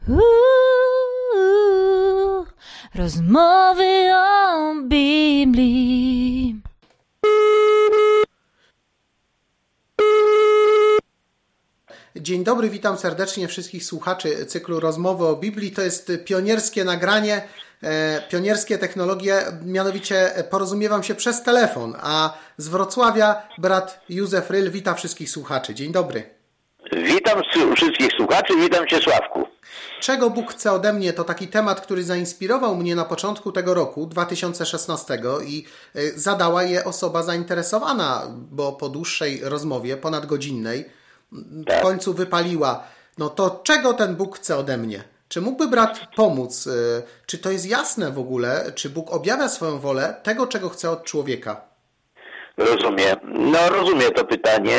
Rozmowy o Biblii. Dzień dobry, witam serdecznie wszystkich słuchaczy cyklu Rozmowy o Biblii. To jest pionierskie nagranie, pionierskie technologie, mianowicie porozumiewam się przez telefon, a z Wrocławia brat Józef Ryl wita wszystkich słuchaczy. Dzień dobry. Witam wszystkich słuchaczy, witam Cię, Sławku. Czego Bóg chce ode mnie? To taki temat, który zainspirował mnie na początku tego roku, 2016 i zadała je osoba zainteresowana, bo po dłuższej rozmowie, ponadgodzinnej, w końcu wypaliła, no to czego ten Bóg chce ode mnie? Czy mógłby brat pomóc? Czy to jest jasne w ogóle? Czy Bóg objawia swoją wolę tego, czego chce od człowieka? Rozumiem. Rozumiem to pytanie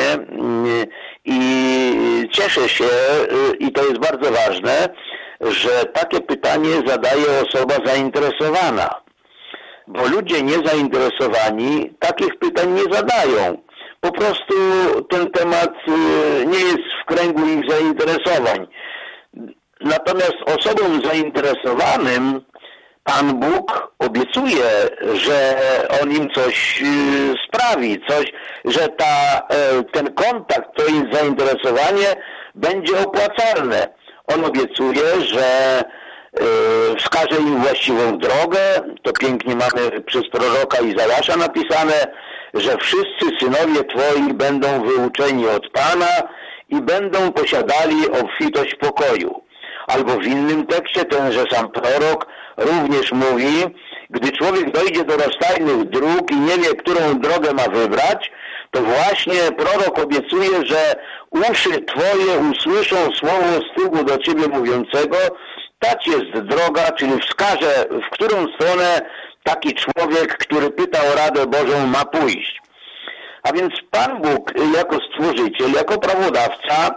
i cieszę się, i to jest bardzo ważne, że takie pytanie zadaje osoba zainteresowana. Bo ludzie niezainteresowani takich pytań nie zadają. Po prostu ten temat nie jest w kręgu ich zainteresowań. Natomiast osobom zainteresowanym Pan Bóg obiecuje, że On im coś sprawi, że ten kontakt, to ich zainteresowanie będzie opłacalne. On obiecuje, że wskaże im właściwą drogę. To pięknie mamy przez proroka Izajasza napisane, że wszyscy synowie Twoi będą wyuczeni od Pana i będą posiadali obfitość pokoju. Albo w innym tekście tenże sam prorok również mówi, gdy człowiek dojdzie do rozstajnych dróg i nie wie, którą drogę ma wybrać, to właśnie prorok obiecuje, że uszy Twoje usłyszą słowo z tyłu do Ciebie mówiącego, tak jest droga, czyli wskaże, w którą stronę taki człowiek, który pyta o radę Bożą, ma pójść. A więc Pan Bóg jako Stworzyciel, jako prawodawca,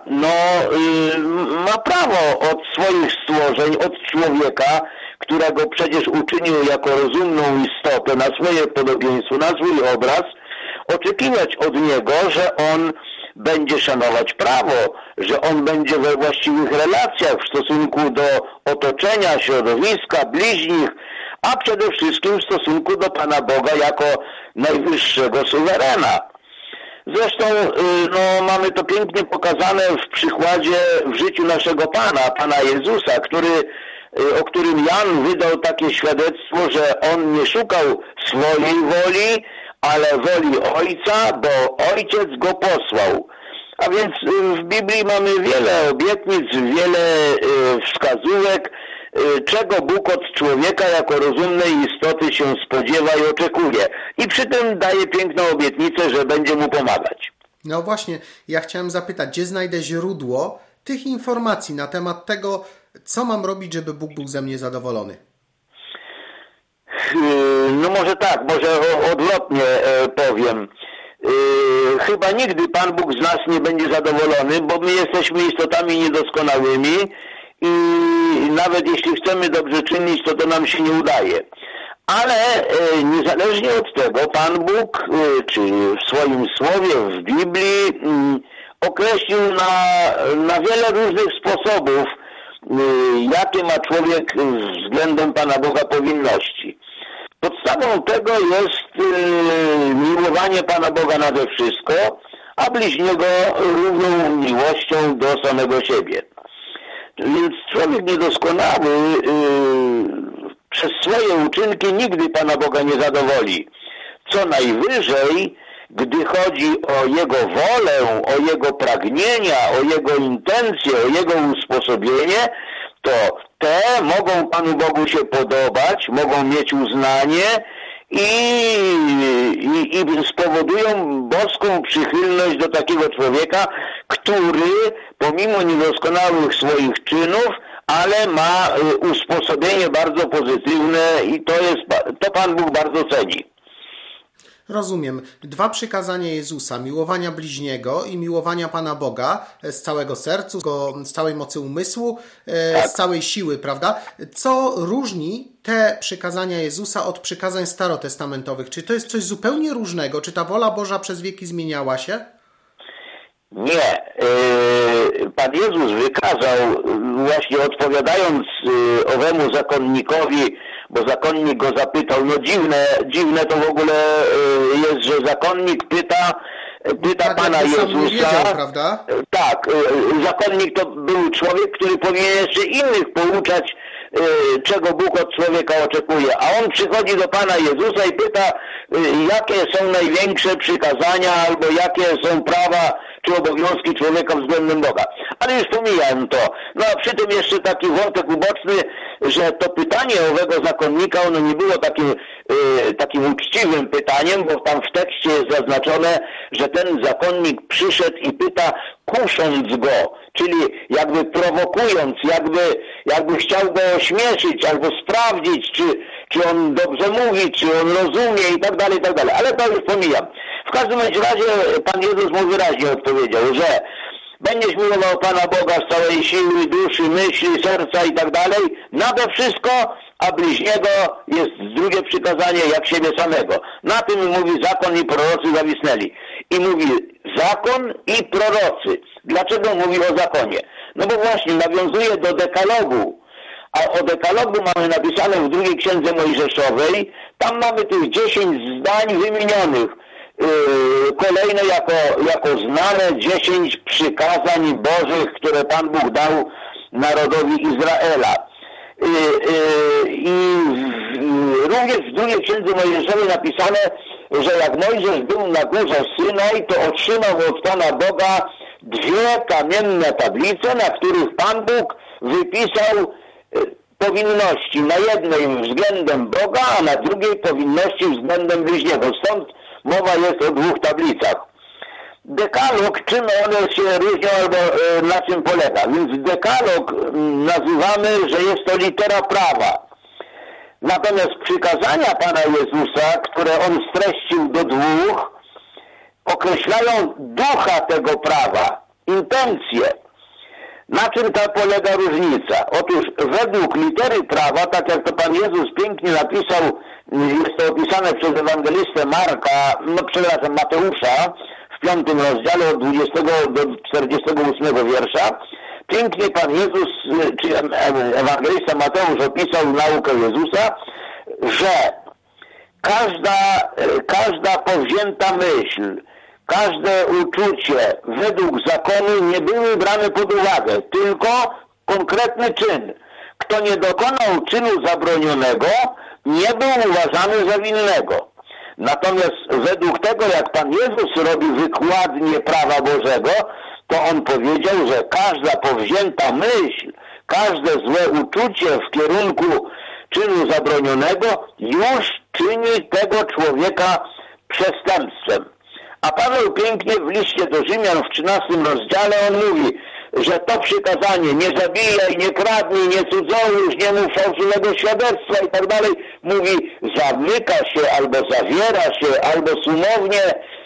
ma prawo od swoich stworzeń, od człowieka, którego przecież uczynił jako rozumną istotę na swoje podobieństwo, na swój obraz, oczekiwać od niego, że on będzie szanować prawo, że on będzie we właściwych relacjach w stosunku do otoczenia, środowiska, bliźnich, a przede wszystkim w stosunku do Pana Boga jako najwyższego suwerena. Zresztą mamy to pięknie pokazane w przykładzie w życiu naszego Pana Jezusa, o którym Jan wydał takie świadectwo, że On nie szukał swojej woli, ale woli Ojca, bo Ojciec Go posłał. A więc w Biblii mamy wiele obietnic, wiele wskazówek, czego Bóg od człowieka jako rozumnej istoty się spodziewa i oczekuje. I przy tym daje piękną obietnicę, że będzie mu pomagać. No właśnie, ja chciałem zapytać, gdzie znajdę źródło tych informacji na temat tego, co mam robić, żeby Bóg był ze mnie zadowolony? Może tak, może odwrotnie powiem. Chyba nigdy Pan Bóg z nas nie będzie zadowolony, bo my jesteśmy istotami niedoskonałymi i nawet jeśli chcemy dobrze czynić, to nam się nie udaje. Ale niezależnie od tego Pan Bóg, czy w swoim słowie, w Biblii, określił na wiele różnych sposobów, jakie ma człowiek względem Pana Boga powinności. Podstawą tego jest miłowanie Pana Boga nade wszystko, a bliźniego równą miłością do samego siebie. Więc człowiek niedoskonały przez swoje uczynki nigdy Pana Boga nie zadowoli. Co najwyżej, gdy chodzi o Jego wolę, o Jego pragnienia, o Jego intencje, o Jego usposobienie, to te mogą Panu Bogu się podobać, mogą mieć uznanie i spowodują boską przychylność do takiego człowieka, który pomimo niedoskonałych swoich czynów, ale ma usposobienie bardzo pozytywne i to Pan Bóg bardzo ceni. Rozumiem. 2 przykazania Jezusa, miłowania bliźniego i miłowania Pana Boga z całego serca, z całej mocy umysłu, z całej siły, prawda? Co różni te przykazania Jezusa od przykazań starotestamentowych? Czy to jest coś zupełnie różnego? Czy ta wola Boża przez wieki zmieniała się? Nie. Pan Jezus wykazał, właśnie odpowiadając owemu zakonnikowi, bo zakonnik go zapytał, no dziwne to w ogóle jest, że zakonnik pyta tak, Pana Jezusa. Sam nie wiedział, prawda? Tak, zakonnik to był człowiek, który powinien jeszcze innych pouczać, czego Bóg od człowieka oczekuje. A on przychodzi do Pana Jezusa i pyta, jakie są największe przykazania, albo jakie są prawa czy obowiązki człowieka względem Boga. Ale już pomijam to. No a przy tym jeszcze taki wątek uboczny, że to pytanie owego zakonnika, ono nie było takim uczciwym pytaniem, bo tam w tekście jest zaznaczone, że ten zakonnik przyszedł i pyta, kusząc go, czyli jakby prowokując, jakby chciał go ośmieszyć albo sprawdzić, czy on dobrze mówi, czy on rozumie i tak dalej, ale to już pomijam. W każdym razie Pan Jezus mu wyraźnie odpowiedział, że będziesz miłował Pana Boga z całej siły, duszy, myśli, serca i tak dalej, nade wszystko, a bliźniego jest drugie przykazanie jak siebie samego. Na tym mówi zakon i prorocy zawisnęli. I mówi zakon i prorocy. Dlaczego mówi o zakonie? No bo właśnie nawiązuje do dekalogu. A o dekalogu mamy napisane w drugiej księdze Mojżeszowej. Tam mamy tych 10 zdań wymienionych. Kolejne jako znane 10 przykazań Bożych, które Pan Bóg dał narodowi Izraela. I również w drugiej księdze Mojżeszowej napisane, że jak Mojżesz był na górze Synaj, to otrzymał od Pana Boga 2 kamienne tablice, na których Pan Bóg wypisał powinności. Na jednej względem Boga, a na drugiej powinności względem bliźniego. Stąd mowa jest o 2 tablicach. Dekalog, czym one się różnią albo na czym polega? Więc dekalog nazywamy, że jest to litera prawa. Natomiast przykazania Pana Jezusa, które On streścił do 2, określają ducha tego prawa, intencje. Na czym ta polega różnica? Otóż według litery prawa, tak jak to Pan Jezus pięknie napisał, jest to opisane przez ewangelistę Mateusza w 5 rozdziale od 20 do 48 wiersza, pięknie Pan Jezus, czy ewangelista Mateusz opisał naukę Jezusa, że każda powzięta myśl, każde uczucie według zakonu nie były brane pod uwagę, tylko konkretny czyn. Kto nie dokonał czynu zabronionego, nie był uważany za winnego. Natomiast według tego, jak Pan Jezus robi wykładnię prawa Bożego, to On powiedział, że każda powzięta myśl, każde złe uczucie w kierunku czynu zabronionego już czyni tego człowieka przestępstwem. A Paweł pięknie w liście do Rzymian w 13 rozdziale on mówi, że to przykazanie, nie zabijaj, nie kradnij, nie cudzołóż, nie mów fałszywego świadectwa i tak dalej, mówi, zamyka się albo zawiera się, albo sumownie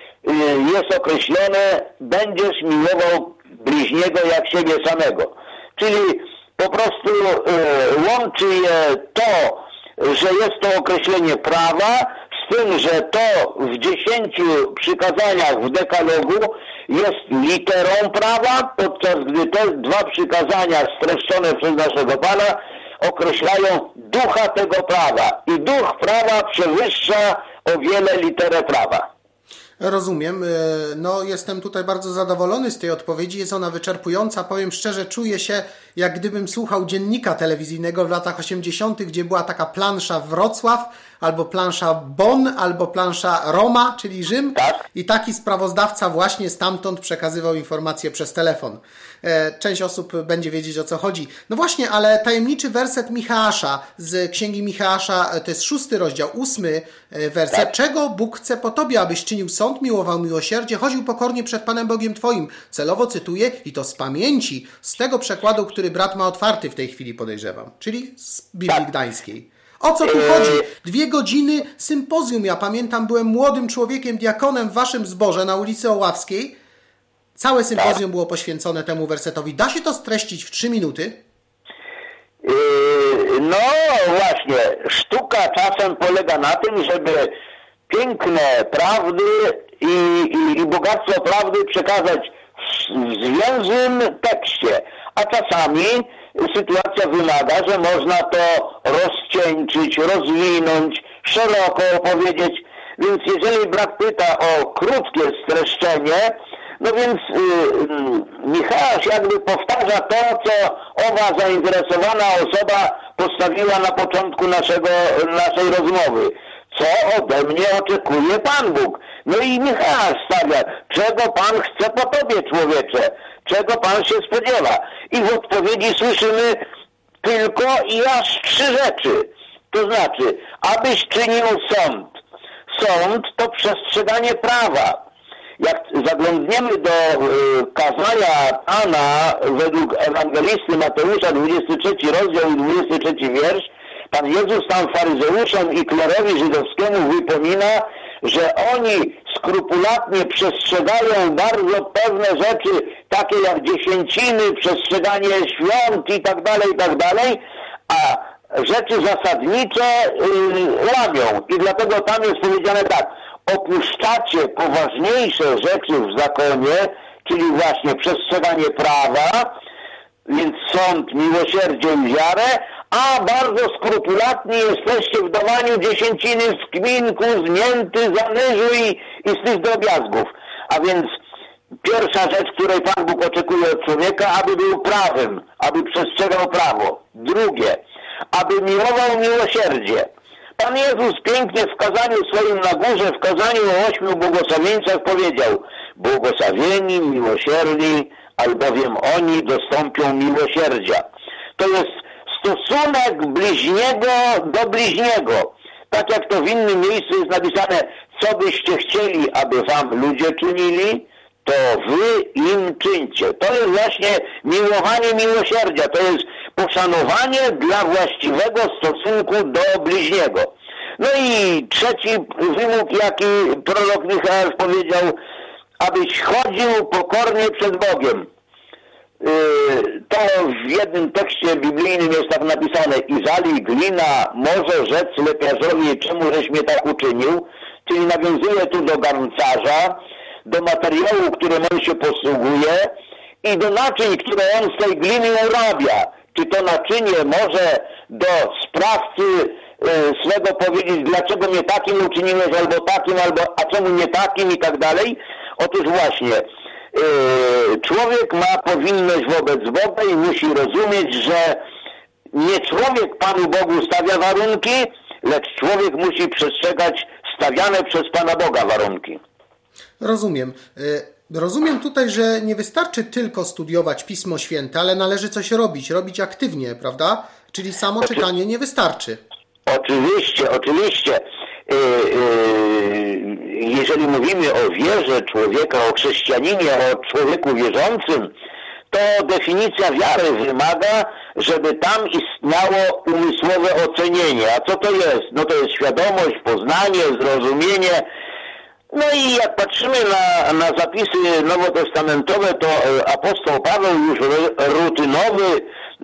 jest określone, będziesz miłował bliźniego jak siebie samego. Czyli po prostu łączy je to, że jest to określenie prawa, z tym, że to w 10 przykazaniach w dekalogu jest literą prawa, podczas gdy te 2 przykazania streszczone przez naszego Pana określają ducha tego prawa. I duch prawa przewyższa o wiele literę prawa. Rozumiem. No, jestem tutaj bardzo zadowolony z tej odpowiedzi. Jest ona wyczerpująca. Powiem szczerze, czuję się, jak gdybym słuchał dziennika telewizyjnego w latach 80., gdzie była taka plansza Wrocław, albo plansza Bonn, albo plansza Roma, czyli Rzym. Tak. I taki sprawozdawca właśnie stamtąd przekazywał informacje przez telefon. Część osób będzie wiedzieć, o co chodzi. No właśnie, ale tajemniczy werset Micheasza z Księgi Micheasza, to jest 6 rozdział, 8 werset. Tak. Czego Bóg chce po tobie, abyś czynił sąd, miłował miłosierdzie, chodził pokornie przed Panem Bogiem twoim. Celowo cytuję i to z pamięci, z tego przekładu, który brat ma otwarty w tej chwili, podejrzewam, czyli z Biblii Gdańskiej. O co tu chodzi? 2 godziny sympozjum. Ja pamiętam, byłem młodym człowiekiem, diakonem w waszym zborze na ulicy Oławskiej. Całe sympozjum było poświęcone temu wersetowi. Da się to streścić w 3 minuty? No właśnie, sztuka czasem polega na tym, żeby piękne prawdy i bogactwo prawdy przekazać w w zwięzłym tekście, a czasami sytuacja wymaga, że można to rozcieńczyć, rozwinąć, szeroko opowiedzieć, więc jeżeli brat pyta o krótkie streszczenie, no więc Michał jakby powtarza to, co owa zainteresowana osoba postawiła na początku naszej rozmowy. Co ode mnie oczekuje Pan Bóg? No i Michał stawia, czego Pan chce po tobie, człowiecze? Czego Pan się spodziewa? I w odpowiedzi słyszymy tylko i aż 3 rzeczy. To znaczy, abyś czynił sąd. Sąd to przestrzeganie prawa. Jak zaglądniemy do kazania Pana według ewangelisty Mateusza, 23 rozdział i 23 wiersz, Pan Jezus tam faryzeuszom i klerowi żydowskiemu wypomina, że oni skrupulatnie przestrzegają bardzo pewne rzeczy, takie jak dziesięciny, przestrzeganie świąt i tak dalej, a rzeczy zasadnicze łamią. I dlatego tam jest powiedziane tak, opuszczacie poważniejsze rzeczy w zakonie, czyli właśnie przestrzeganie prawa, więc sąd, miłosierdzie i wiarę, a bardzo skrupulatni jesteście w dawaniu dziesięciny z kminku, z mięty, z anyżu i z tych drobiazgów. A więc pierwsza rzecz, której Pan Bóg oczekuje od człowieka, aby był prawym, aby przestrzegał prawo. Drugie, aby miłował miłosierdzie. Pan Jezus pięknie w kazaniu swoim na górze, w kazaniu o 8 błogosławieństwach powiedział: błogosławieni miłosierni, albowiem oni dostąpią miłosierdzia. To jest stosunek bliźniego do bliźniego. Tak jak to w innym miejscu jest napisane, co byście chcieli, aby wam ludzie czynili, to wy im czyńcie. To jest właśnie miłowanie miłosierdzia. To jest poszanowanie dla właściwego stosunku do bliźniego. No i trzeci wymóg, jaki prorok Michał powiedział, abyś chodził pokornie przed Bogiem. To w jednym tekście biblijnym jest tak napisane: Izali glina może rzec lepiarzowi, czemu żeś mnie tak uczynił, czyli nawiązuje tu do garncarza, do materiału, którym on się posługuje i do naczyń, które on z tej gliny urabia. Czy to naczynie może do sprawcy swego powiedzieć, dlaczego mnie takim uczyniłeś, albo takim, a czemu nie takim i tak dalej. Otóż właśnie człowiek ma powinność wobec Boga i musi rozumieć, że nie człowiek Panu Bogu stawia warunki, lecz człowiek musi przestrzegać stawiane przez Pana Boga warunki. Rozumiem. Rozumiem tutaj, że nie wystarczy tylko studiować Pismo Święte, ale należy coś robić aktywnie, prawda? Czyli samo czytanie nie wystarczy. Oczywiście. Jeżeli mówimy o wierze człowieka, o chrześcijaninie, o człowieku wierzącym, to definicja wiary wymaga, żeby tam istniało umysłowe ocenienie. A co to jest? No to jest świadomość, poznanie, zrozumienie. No i jak patrzymy na zapisy nowotestamentowe, to apostoł Paweł już rutynowy,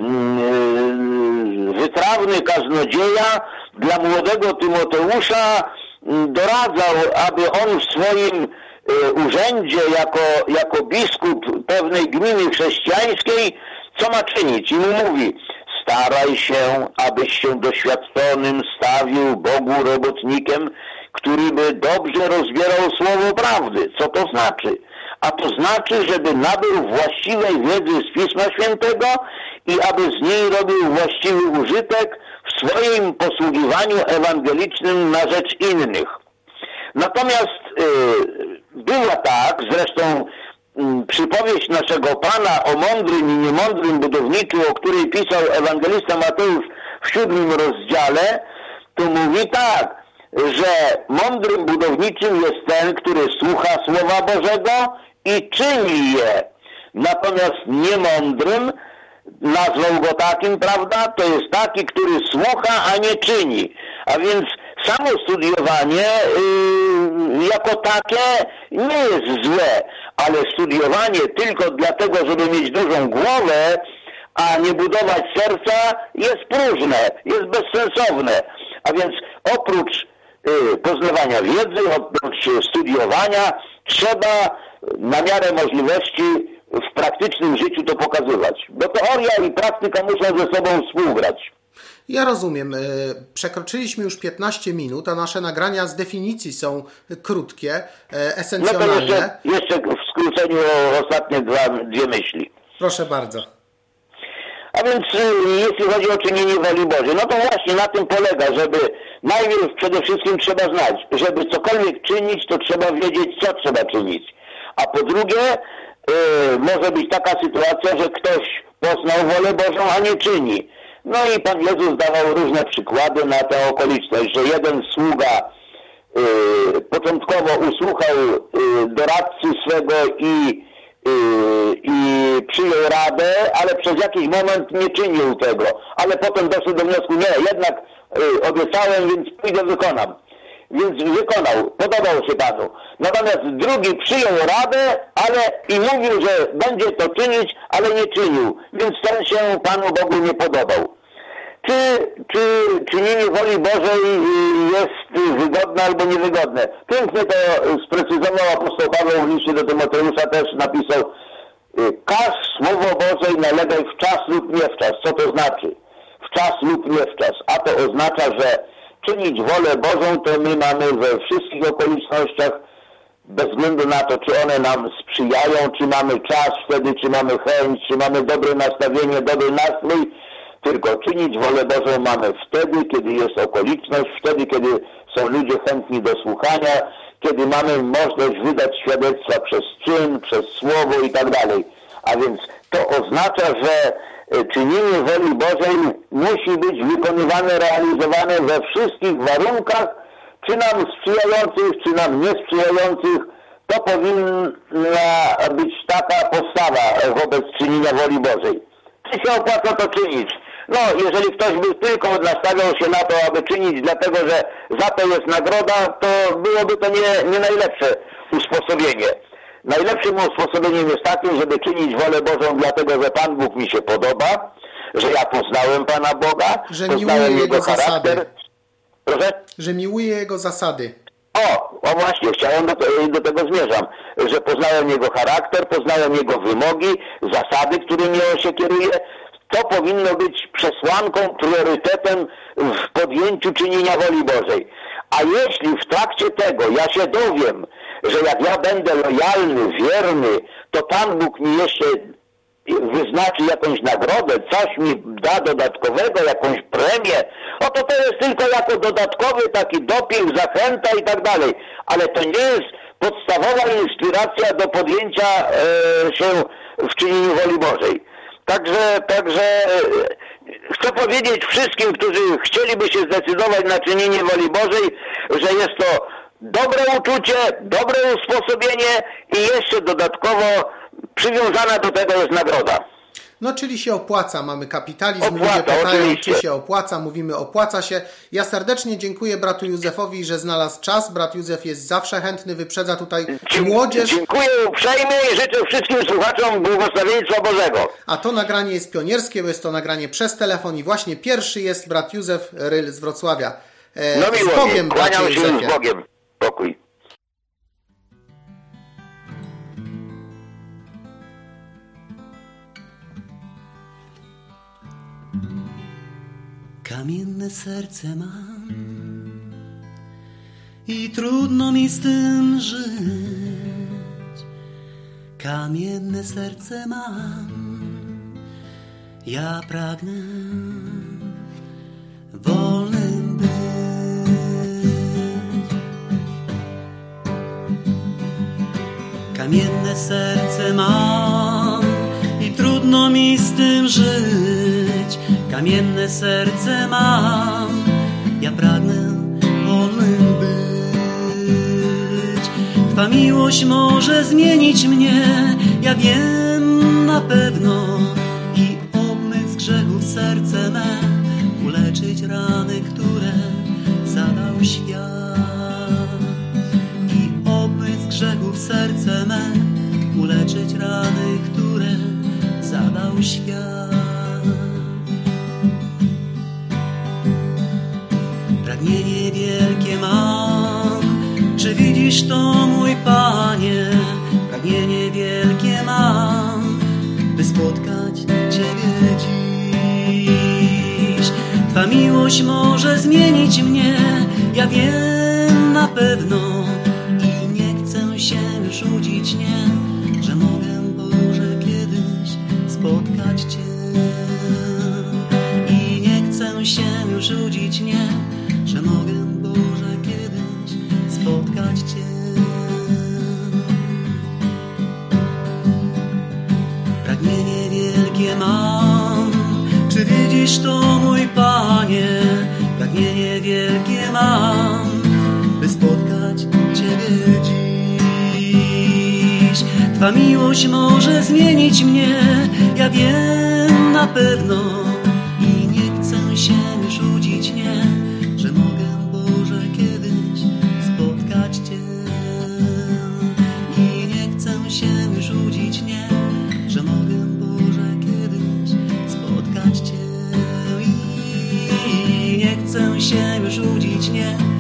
wytrawny kaznodzieja dla młodego Tymoteusza doradzał, aby on w swoim urzędzie jako biskup pewnej gminy chrześcijańskiej co ma czynić. I mu mówi: staraj się, abyś się doświadczonym stawił Bogu robotnikiem, który by dobrze rozbierał słowo prawdy. Co to znaczy? A to znaczy, żeby nabył właściwej wiedzy z Pisma Świętego i aby z niej robił właściwy użytek w swoim posługiwaniu ewangelicznym na rzecz innych. Natomiast była tak, zresztą przypowieść naszego Pana o mądrym i niemądrym budowniczu, o której pisał ewangelista Mateusz w 7 rozdziale, to mówi tak, że mądrym budowniczym jest ten, który słucha Słowa Bożego i czyni je. Natomiast niemądrym, nazwał go takim, prawda, to jest taki, który słucha, a nie czyni. A więc samo studiowanie jako takie nie jest złe, ale studiowanie tylko dlatego, żeby mieć dużą głowę, a nie budować serca, jest próżne, jest bezsensowne. A więc oprócz poznawania wiedzy, oprócz studiowania, trzeba na miarę możliwości w praktycznym życiu to pokazywać. Bo teoria i praktyka muszą ze sobą współgrać. Ja rozumiem. Przekroczyliśmy już 15 minut, a nasze nagrania z definicji są krótkie, esencjonalne. No to jeszcze w skróceniu ostatnie dwie myśli. Proszę bardzo. A więc jeśli chodzi o czynienie woli Bożej, no to właśnie na tym polega, żeby najpierw przede wszystkim trzeba znać, żeby cokolwiek czynić, to trzeba wiedzieć, co trzeba czynić. A po drugie, może być taka sytuacja, że ktoś poznał wolę Bożą, a nie czyni. No i Pan Jezus dawał różne przykłady na tę okoliczność, że jeden sługa początkowo usłuchał doradcy swego i przyjął radę, ale przez jakiś moment nie czynił tego. Ale potem doszedł do wniosku, nie, jednak obiecałem, więc pójdę, wykonam. Więc wykonał, podobał się Panu. Natomiast drugi przyjął radę, i mówił, że będzie to czynić, ale nie czynił. Więc ten się Panu Bogu nie podobał. Czy czynienie woli Bożej jest wygodne albo niewygodne? Pięknie to sprecyzował apostoł Paweł w liście do Tymoteusza, też napisał: każ Słowo Boże i nalegaj w czas lub nie w czas. Co to znaczy? W czas lub nie w czas. A to oznacza, że czynić wolę Bożą to my mamy we wszystkich okolicznościach, bez względu na to, czy one nam sprzyjają, czy mamy czas wtedy, czy mamy chęć, czy mamy dobre nastawienie, dobry nastrój. Tylko czynić wolę Bożą mamy wtedy, kiedy jest okoliczność, wtedy, kiedy są ludzie chętni do słuchania, kiedy mamy możliwość wydać świadectwa przez czyn, przez słowo i tak dalej. A więc to oznacza, że czynienie woli Bożej musi być wykonywane, realizowane we wszystkich warunkach, czy nam sprzyjających, czy nam niesprzyjających. To powinna być taka postawa wobec czynienia woli Bożej. Czy się opłaca to czynić? No, jeżeli ktoś by tylko nastawiał się na to, aby czynić dlatego, że za to jest nagroda, to byłoby to nie najlepsze usposobienie. Najlepszym usposobieniem jest takim, żeby czynić wolę Bożą dlatego, że Pan Bóg mi się podoba, że ja poznałem Pana Boga, że poznałem Jego charakter. Zasady. Proszę? Że miłuje Jego zasady. O właśnie, chciałem do tego zmierzam, że poznałem Jego charakter, poznałem Jego wymogi, zasady, którymi On się kieruje. To powinno być przesłanką, priorytetem w podjęciu czynienia woli Bożej. A jeśli w trakcie tego ja się dowiem, że jak ja będę lojalny, wierny, to Pan Bóg mi jeszcze wyznaczy jakąś nagrodę, coś mi da dodatkowego, jakąś premię, to jest tylko jako dodatkowy taki doping, zachęta i tak dalej. Ale to nie jest podstawowa inspiracja do podjęcia się w czynieniu woli Bożej. Także chcę powiedzieć wszystkim, którzy chcieliby się zdecydować na czynienie woli Bożej, że jest to dobre uczucie, dobre usposobienie i jeszcze dodatkowo przywiązana do tego jest nagroda. No, czyli się opłaca, mamy kapitalizm, ludzie pytają, oczywiście. Czy się opłaca, mówimy opłaca się. Ja serdecznie dziękuję bratu Józefowi, że znalazł czas. Brat Józef jest zawsze chętny, wyprzedza tutaj młodzież. Dziękuję uprzejmie i życzę wszystkim słuchaczom błogosławieństwa Bożego. A to nagranie jest pionierskie, bo jest to nagranie przez telefon i właśnie pierwszy jest brat Józef Ryl z Wrocławia. No miło, z Bogiem, kłaniam się Józefie. z Bogiem. Pokój. Kamienne serce mam i trudno mi z tym żyć. Kamienne serce mam, ja pragnę wolnym być. Kamienne serce mam i trudno mi z tym żyć. Kamienne serce mam, ja pragnę wolnym być. Twa miłość może zmienić mnie, ja wiem na pewno, i obmyć z grzechów serce me, uleczyć rany, które zadał świat. I obmyć z grzechów serce me, uleczyć rany, które zadał świat. Pragnienie wielkie mam, czy widzisz to, mój Panie? Pragnienie wielkie mam, Twa miłość może zmienić mnie, ja wiem na pewno. I nie chcę się już łudzić, nie, że mogę, Boże, kiedyś spotkać Cię. I nie chcę się już łudzić, nie, że mogę, Boże, kiedyś spotkać Cię. Pragnienie wielkie mam, czy widzisz to, mój Panie? Pragnienie wielkie mam, by spotkać Ciebie dziś. Twa miłość może zmienić mnie, ja wiem na pewno. I nie chcę się już łudzić, nie, że mogę, Boże, kiedyś spotkać Cię. I nie chcę się już łudzić, nie, że mogę, Boże, kiedyś spotkać Cię. I nie chcę się już łudzić, nie,